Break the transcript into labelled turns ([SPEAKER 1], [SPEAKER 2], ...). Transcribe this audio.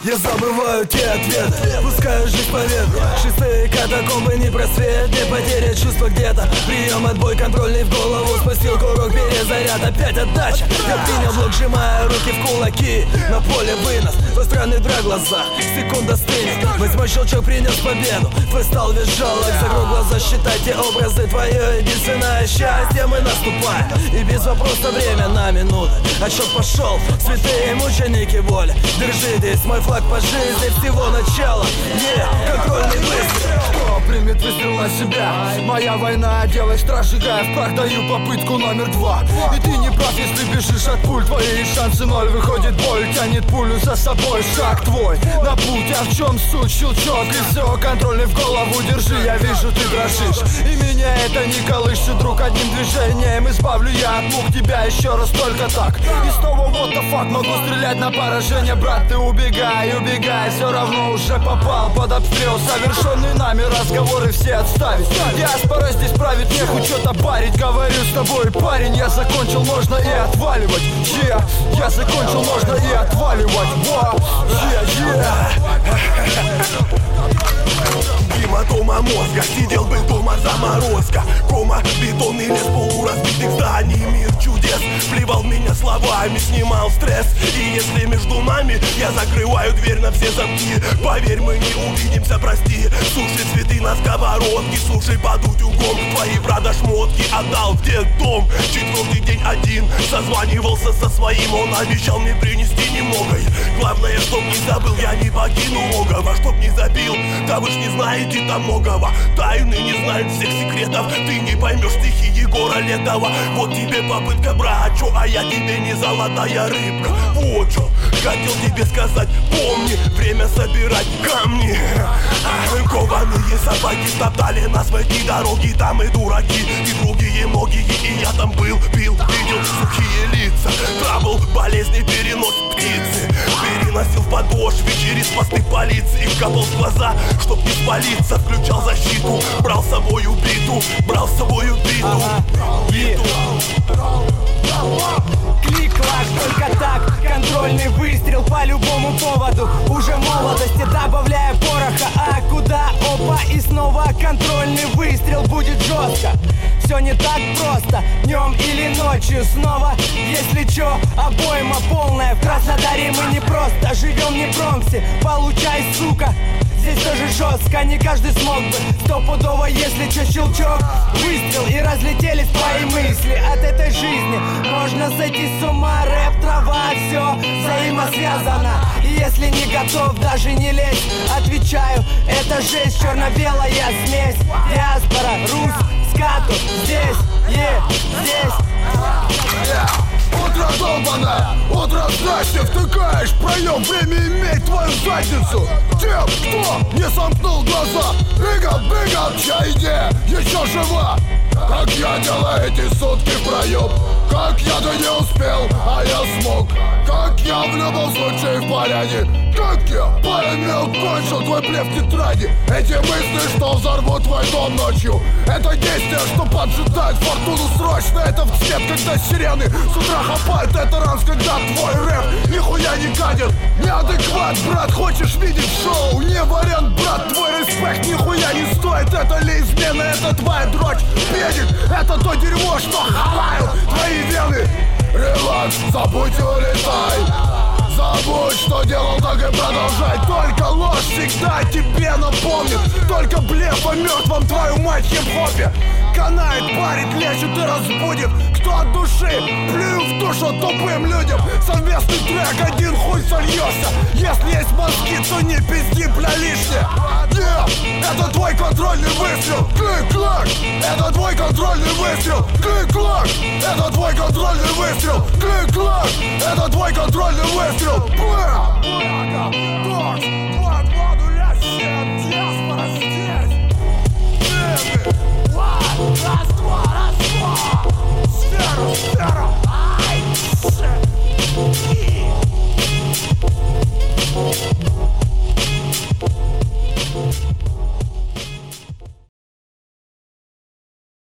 [SPEAKER 1] Я забываю те ответы, пускаю жизнь по ветру. Шестые катакомбы, не просвет, не потеря чувства где-то. Прием, отбой, контрольный в голову, спустил курок, перезаряд, опять отдача. Я принял блок, сжимая руки в кулаки. На поле вынос, твой странный драк в глазах, секунда стынет. Восьмой щелчок принес победу, твой стал визжал. Закрой глаза, считай те образы, твое единственное счастье. Мы наступаем, и без вопроса время на минуты. Отсчет пошел, святые мученики воли. Держи здесь мой флаг по жизни, всего начала. Контрольный выстрел.
[SPEAKER 2] Кто примет выстрел на себя? Моя война, делай страх, сжигая в прах. Даю попытку номер 2. И ты не прав, если бежишь от пуль. Твои шансы ноль, выходит боль, тянет пулю за собой. Шаг твой на путь, а в чем суть? Щелчок и все, контрольный в голову держи. Я вижу, ты дрожишь, и меня это не колышет. Друг, одним движением избавлю я от мук тебя еще раз только так. И снова what the fuck, могу стрелять на поражение. Брат, ты убегай, убегай, все равно уже попал под обстрел. Совершенные нами разговоры все отставить. Диаспора здесь правит, нехуй что-то парить. Говорю с тобой, парень, я закончил, можно и отваливать. Я закончил, можно и отваливать.
[SPEAKER 1] Гематома мозга, сидел бы дома заморозка. Кома, бетонный лес, полуразбитых зданий. Мир чудес, плевал в меня словами, снимал стресс. И если между нами, я закрываю дверь на все замки. Поверь, мы не увидимся, прости. Суши цветы на сковородке, суши под утюгом. Твои брата шмотки отдал в детдом. Четвертый день один, созванивался со своим. Он обещал мне принести немного. Главное, чтоб не забыл, я не покину логово. Чтоб не забил, да вы ж не знаете там многого. Тайны не знают всех секретов. Ты не поймешь стихи Егора Летова. Вот тебе попытка, брачу, а я тебе не золотая рыбка. Вот что хотел тебе сказать, помни, время собирать камни. Кованые сапоги стоптали нас в эти дороги. Там и дураки, и другие многие. И я там был, пил, видел сухие лица. Трабл, болезни, перенос птицы. Переносил в подошве через посты полиции. Капал в глаза, чтоб не спалиться. Включал защиту, брал с собой биту. Брал с собой биту.
[SPEAKER 3] Клик-клак, только так, контрольный выстрел по любому поводу. Уже молодости добавляя пороха, а куда? Опа, и снова контрольный выстрел, будет жестко. Все не так просто, днем или ночью снова. Если чё, обойма полная. В Краснодаре мы не просто живем, не в Бронксе. Получай, сука. Здесь тоже жестко, не каждый смог бы. Стопудово, если чё, щелчок, выстрел, и разлетелись твои мысли от этой жизни. Можно сойти с ума, рэп, трава, все взаимосвязано. И если не готов, даже не лезь. Отвечаю, это жесть, черно-белая смесь. Диаспора, Русь, скату, здесь, здесь.
[SPEAKER 2] Утро долбаное, утро здрасте, втыкаешь в проем, время иметь твою задницу. Тем, кто не сомкнул глаза, бегал, чья идея еще жива. Как я делаю эти сутки в проем, как я-то не успел, а я смог. Как я в любом случае в поляне, как я поимел, кончил твой блеф в тетради. Эти мысли, что взорвут твой дом ночью, это действие, что поджидает фортуну срочно. Это в цвет, когда сирены с утра хапают. Это ранс, когда твой рэп нихуя не катит. Неадекват, брат, хочешь видеть шоу? Не вариант, брат, твой респект нихуя не стоит. Это ли измена, это твоя дрочь бедит. Это то дерьмо, что хавают твои вены. Релакс, забудь и улетай. Забудь, что делал, так и продолжай. Только ложь всегда тебе напомнит. Только блеф о мертвом, твою мать, хип-хопе. Канает, парит, лечит и разбудит. Кто от души, плюю в душу тупым людям. Совместный трек, один хуй сольешься. Если есть мозги, то не пизди, бля, лишнее. Это твой контрольный выстрел. Клик-клак, это твой контрольный выстрел. Клик-клак, это твой контрольный выстрел. Клик-клак, это твой контрольный выстрел. Бля!